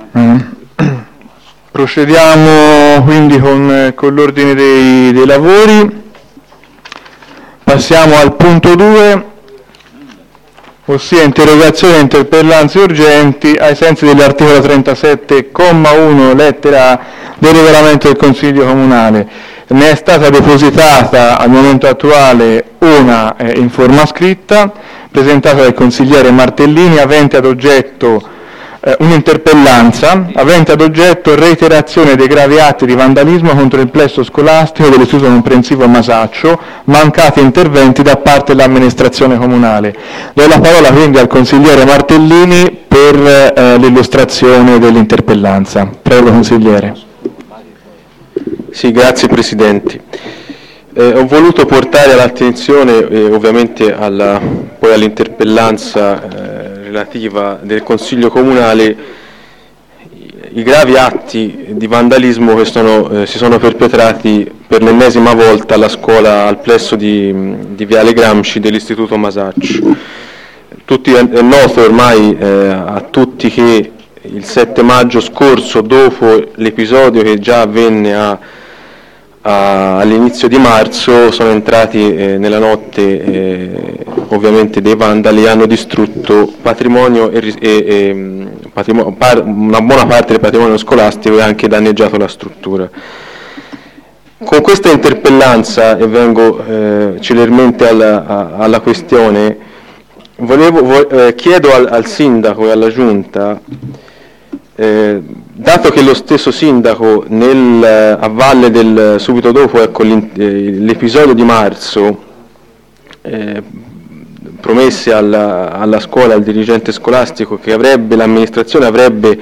Procediamo quindi con l'ordine dei lavori. Passiamo al punto 2, ossia interrogazioni e interpellanze urgenti ai sensi dell'articolo 37, comma 1, lettera A del regolamento del Consiglio Comunale. Ne è stata depositata al momento attuale una in forma scritta, presentata dal consigliere Martellini, avente ad oggetto un'interpellanza avente ad oggetto reiterazione dei gravi atti di vandalismo contro il plesso scolastico dell'Istituto Comprensivo Masaccio, mancati interventi da parte dell'amministrazione comunale. Do la parola quindi al consigliere Martellini per l'illustrazione dell'interpellanza. Prego, consigliere. Sì, grazie Presidente. Ho voluto portare all'attenzione ovviamente poi all'interpellanza relativa del Consiglio Comunale i gravi atti di vandalismo che si sono perpetrati per l'ennesima volta alla scuola al plesso di Viale Gramsci dell'Istituto Masaccio. È noto ormai a tutti che il 7 maggio scorso, dopo l'episodio che già avvenne all'inizio di marzo, sono entrati nella notte ovviamente dei vandali, hanno distrutto patrimonio una buona parte del patrimonio scolastico e anche danneggiato la struttura. Con questa interpellanza, e vengo celermente alla questione, chiedo al sindaco e alla giunta, dato che lo stesso sindaco a valle subito dopo l'episodio di marzo promesse alla scuola, al dirigente scolastico, che l'amministrazione avrebbe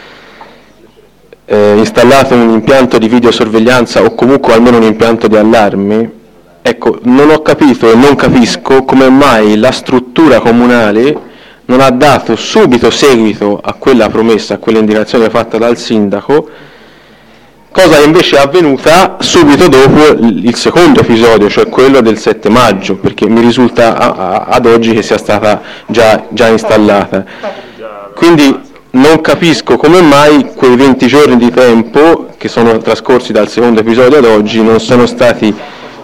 installato un impianto di videosorveglianza o comunque almeno un impianto di allarme, ecco, non ho capito e non capisco come mai la struttura comunale non ha dato subito seguito a quella promessa, a quell'indicazione fatta dal sindaco, cosa che invece è avvenuta subito dopo il secondo episodio, cioè quello del 7 maggio, perché mi risulta ad oggi che sia stata già installata. Quindi non capisco come mai quei 20 giorni di tempo che sono trascorsi dal secondo episodio ad oggi non sono stati,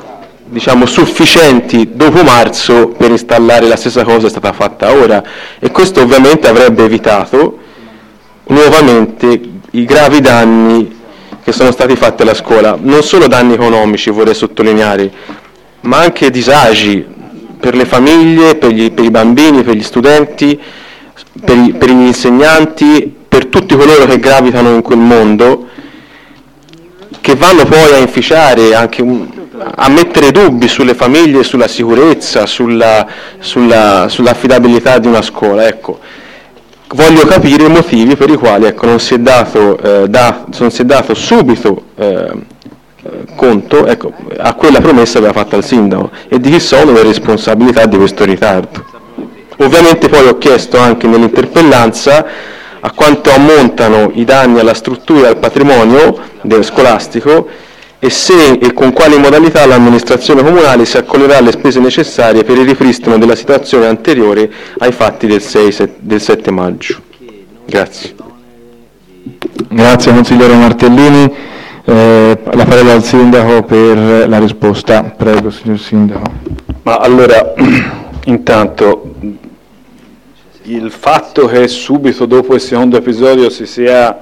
sufficienti dopo marzo per installare la stessa cosa è stata fatta ora, e questo ovviamente avrebbe evitato nuovamente i gravi danni che sono stati fatti alla scuola, non solo danni economici, vorrei sottolineare, ma anche disagi per le famiglie, per i bambini, per gli studenti, per gli insegnanti, per tutti coloro che gravitano in quel mondo, che vanno poi a inficiare, anche a mettere dubbi sulle famiglie, sulla sicurezza, sull'affidabilità di una scuola. Ecco, voglio capire i motivi per i quali non si è dato subito conto a quella promessa che aveva fatta il sindaco e di chi sono le responsabilità di questo ritardo. Ovviamente poi ho chiesto anche nell'interpellanza a quanto ammontano i danni alla struttura e al patrimonio scolastico e se e con quali modalità l'amministrazione comunale si accoglierà alle spese necessarie per il ripristino della situazione anteriore ai fatti del 7 maggio. Grazie. Grazie consigliere Martellini. La parola al sindaco per la risposta. Prego, signor sindaco. Ma allora, intanto, il fatto che subito dopo il secondo episodio si sia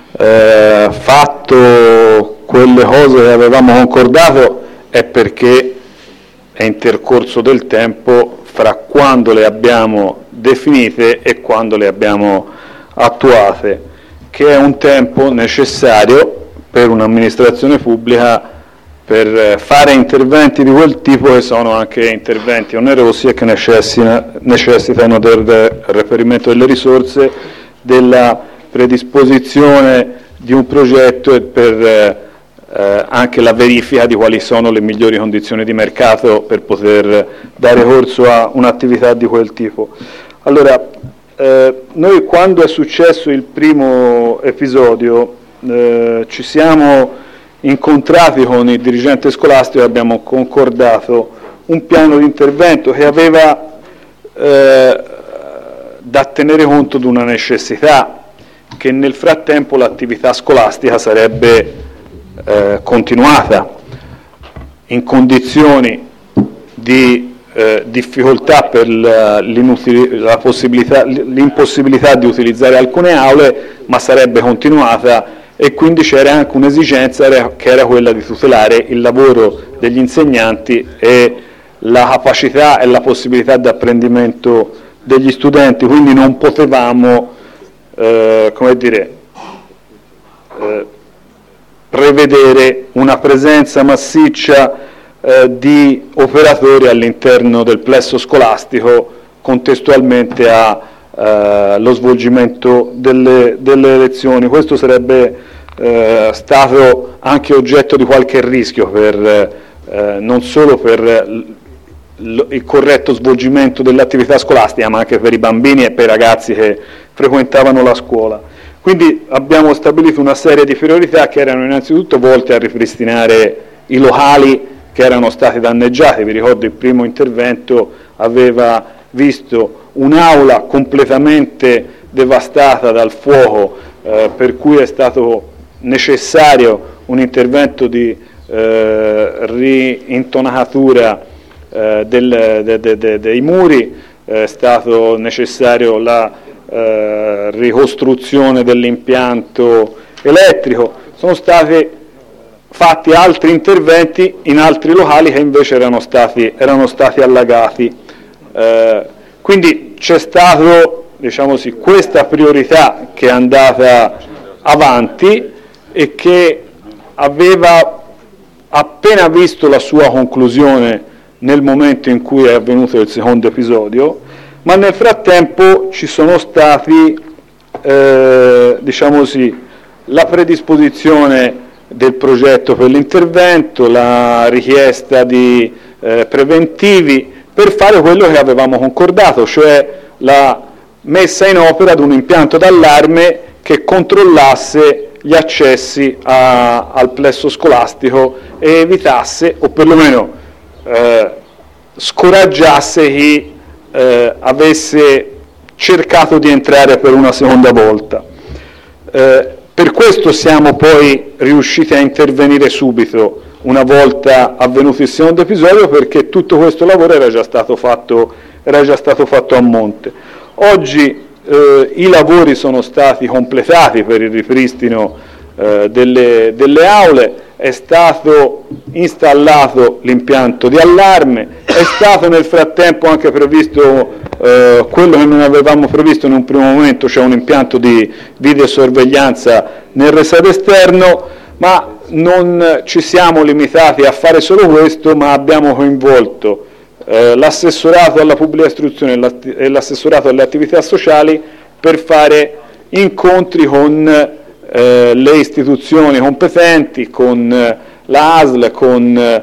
fatto quelle cose che avevamo concordato è perché è intercorso del tempo fra quando le abbiamo definite e quando le abbiamo attuate, che è un tempo necessario per un'amministrazione pubblica per fare interventi di quel tipo, che sono anche interventi onerosi e che necessitano del reperimento delle risorse, della predisposizione di un progetto e per anche la verifica di quali sono le migliori condizioni di mercato per poter dare corso a un'attività di quel tipo. Allora, noi quando è successo il primo episodio ci siamo incontrati con il dirigente scolastico e abbiamo concordato un piano di intervento che aveva da tenere conto di una necessità che nel frattempo l'attività scolastica sarebbe continuata in condizioni di difficoltà per l'impossibilità di utilizzare alcune aule, ma sarebbe continuata, e quindi c'era anche un'esigenza che era quella di tutelare il lavoro degli insegnanti e la capacità e la possibilità di apprendimento degli studenti, quindi non potevamo prevedere una presenza massiccia di operatori all'interno del plesso scolastico contestualmente allo svolgimento delle lezioni. Questo sarebbe stato anche oggetto di qualche rischio non solo per il corretto svolgimento dell'attività scolastica, ma anche per i bambini e per i ragazzi che frequentavano la scuola. Quindi abbiamo stabilito una serie di priorità che erano innanzitutto volte a ripristinare i locali che erano stati danneggiati. Vi ricordo il primo intervento aveva visto un'aula completamente devastata dal fuoco, per cui è stato necessario un intervento di rintonatura dei muri, è stato necessario la ricostruzione dell'impianto elettrico, sono stati fatti altri interventi in altri locali che invece erano stati allagati. Quindi c'è stato, diciamo così, questa priorità che è andata avanti e che aveva appena visto la sua conclusione nel momento in cui è avvenuto il secondo episodio, ma nel frattempo ci sono stati, diciamo così, la predisposizione del progetto per l'intervento, la richiesta di preventivi per fare quello che avevamo concordato, cioè la messa in opera di un impianto d'allarme che controllasse gli accessi al plesso scolastico e evitasse, o perlomeno scoraggiasse chi avesse cercato di entrare per una seconda volta. Per questo siamo poi riusciti a intervenire subito una volta avvenuto il secondo episodio, perché tutto questo lavoro era già stato fatto a monte. Oggi i lavori sono stati completati per il ripristino delle aule, è stato installato l'impianto di allarme, è stato nel frattempo anche previsto quello che non avevamo previsto in un primo momento, cioè un impianto di videosorveglianza nel reset esterno, ma non ci siamo limitati a fare solo questo, ma abbiamo coinvolto l'assessorato alla pubblica istruzione e l'assessorato alle attività sociali per fare incontri con le istituzioni competenti, con la ASL, con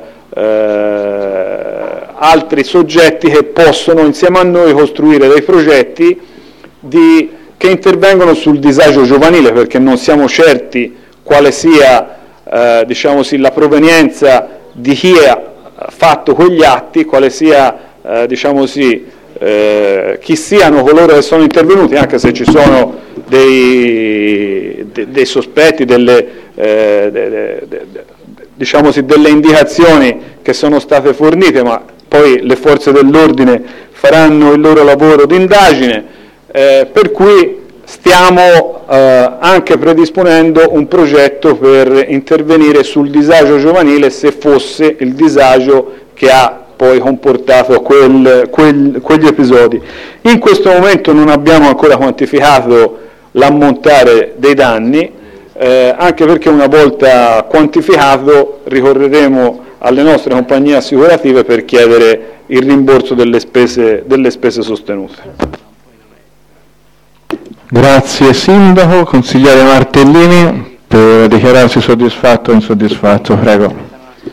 altri soggetti che possono insieme a noi costruire dei progetti che intervengono sul disagio giovanile, perché non siamo certi quale sia diciamo sì, la provenienza di chi ha fatto quegli atti, quale sia diciamo sì, chi siano coloro che sono intervenuti, anche se ci sono dei sospetti, diciamo sì, delle indicazioni che sono state fornite, ma poi le forze dell'ordine faranno il loro lavoro di indagine, per cui stiamo anche predisponendo un progetto per intervenire sul disagio giovanile, se fosse il disagio che ha poi comportato quegli episodi. In questo momento non abbiamo ancora quantificato l'ammontare dei danni, anche perché una volta quantificato ricorreremo alle nostre compagnie assicurative per chiedere il rimborso delle spese sostenute. Grazie Sindaco. Consigliere Martellini per dichiararsi soddisfatto o insoddisfatto, prego.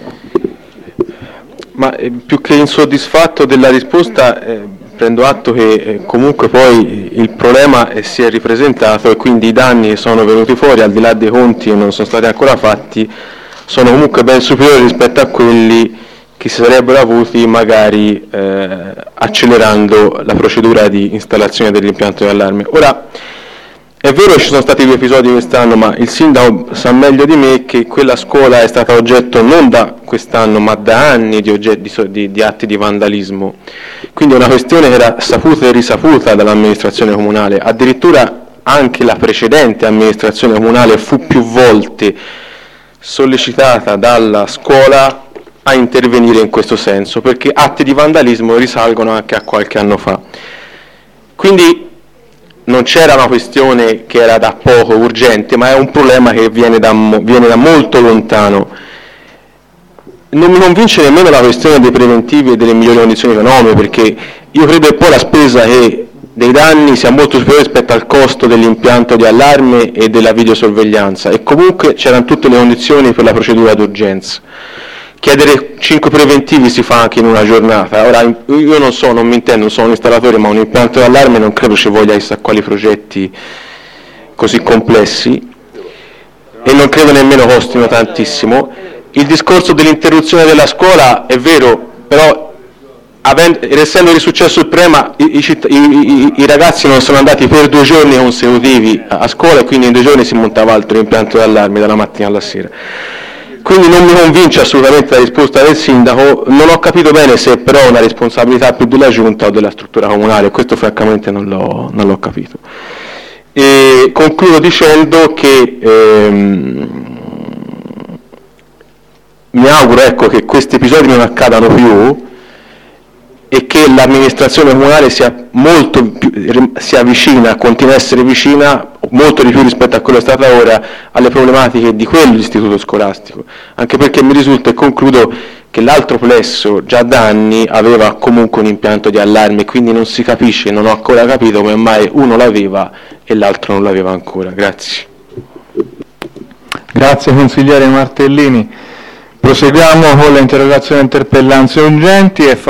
Ma più che insoddisfatto della risposta, prendo atto che comunque poi il problema si è ripresentato e quindi i danni che sono venuti fuori, al di là dei conti che non sono stati ancora fatti, sono comunque ben superiori rispetto a quelli che si sarebbero avuti magari accelerando la procedura di installazione dell'impianto di allarme. Ora, È vero che ci sono stati 2 episodi quest'anno, ma il sindaco sa meglio di me che quella scuola è stata oggetto non da quest'anno, ma da anni di atti di vandalismo. Quindi è una questione che era saputa e risaputa dall'amministrazione comunale. Addirittura anche la precedente amministrazione comunale fu più volte sollecitata dalla scuola a intervenire in questo senso, perché atti di vandalismo risalgono anche a qualche anno fa. Quindi non c'era una questione che era da poco urgente, ma è un problema che viene da molto lontano. Non mi convince nemmeno la questione dei preventivi e delle migliori condizioni economiche, perché io credo che poi la spesa dei danni sia molto superiore rispetto al costo dell'impianto di allarme e della videosorveglianza, e comunque c'erano tutte le condizioni per la procedura d'urgenza. Chiedere 5 preventivi si fa anche in una giornata. Ora, io non mi intendo, non sono un installatore, ma un impianto di allarme non credo ci voglia chissà quali progetti così complessi, e non credo nemmeno costino tantissimo. Il discorso dell'interruzione della scuola è vero, però essendo risuccesso il problema, i ragazzi non sono andati per 2 giorni consecutivi a scuola, e quindi in 2 giorni si montava altro impianto di allarme dalla mattina alla sera. Quindi non mi convince assolutamente la risposta del sindaco. Non ho capito bene se però è una responsabilità più della giunta o della struttura comunale, questo francamente non l'ho capito. E concludo dicendo che mi auguro, che questi episodi non accadano più, e che l'amministrazione comunale sia vicina, continua a essere vicina molto di più rispetto a quello che è stata ora alle problematiche di quell'istituto scolastico, anche perché mi risulta, e concludo, che l'altro plesso già da anni aveva comunque un impianto di allarme, quindi non si capisce, non ho ancora capito come mai uno l'aveva e l'altro non l'aveva ancora. Grazie. Grazie consigliere Martellini. Proseguiamo con le interrogazioni e interpellanze urgenti e